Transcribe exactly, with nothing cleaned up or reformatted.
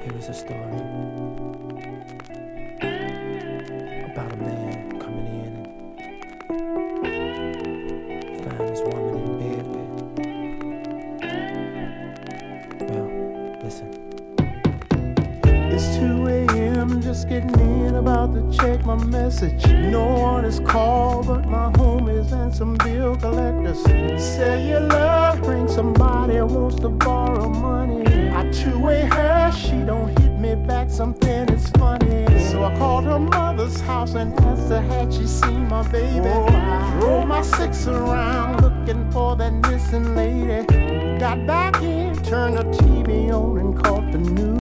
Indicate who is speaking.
Speaker 1: Here is a story about a man coming in and found this woman in bed with. Well, listen.
Speaker 2: It's two a.m. just getting in, about to check my message. No one is called but my homies and some bill collectors. Cellular ring, somebody wants to borrow money. I two-way her, she don't hit me back, something is funny. So I called her mother's house and asked her had she seen my baby. Oh, I drove my six around looking for that missing lady. Got back in, turned the T V on and caught the news.